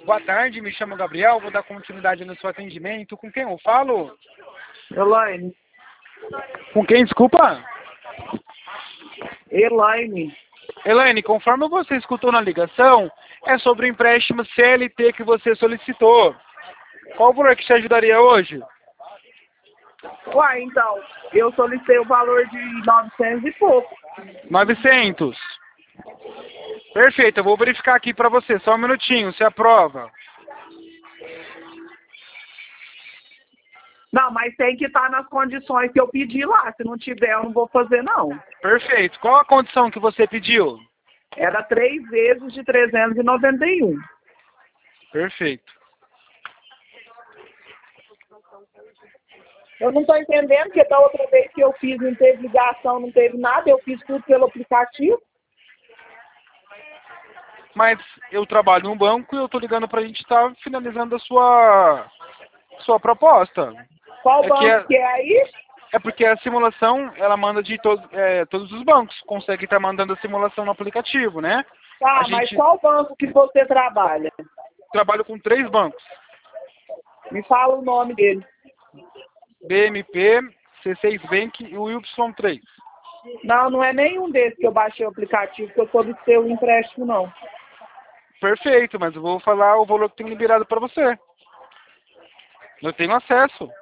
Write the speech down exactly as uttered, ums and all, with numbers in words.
Boa tarde, me chamo Gabriel, vou dar continuidade no seu atendimento. Com quem eu falo? Elaine. Com quem, desculpa? Elaine. Elaine, conforme você escutou na ligação, é sobre o empréstimo C L T que você solicitou. Qual o valor que te ajudaria hoje? Uai, então, eu solicitei o valor de novecentos e pouco. novecentos. Perfeito, eu vou verificar aqui para você, só um minutinho, você aprova. Não, mas tem que estar nas condições que eu pedi lá. Se não tiver, eu não vou fazer, não. Perfeito, qual a condição que você pediu? Era três vezes de trezentos e noventa e um. Perfeito. Eu não estou entendendo, porque da outra vez que eu fiz não teve ligação, não teve nada, eu fiz tudo pelo aplicativo. Mas eu trabalho no banco e eu estou ligando para a gente estar finalizando a sua, sua proposta. Qual É banco que é, que é aí? é porque a simulação, ela manda de to, é, todos os bancos, consegue estar mandando a simulação no aplicativo, né? Tá, A mas gente qual banco que você trabalha? trabalha com três bancos, Me fala o nome dele. B M P, C seis Bank e o Y três. Não, não é nenhum desses que eu baixei o aplicativo, que eu solicitei o empréstimo, não. Perfeito, mas eu vou falar o valor que tem liberado para você. Eu tenho acesso.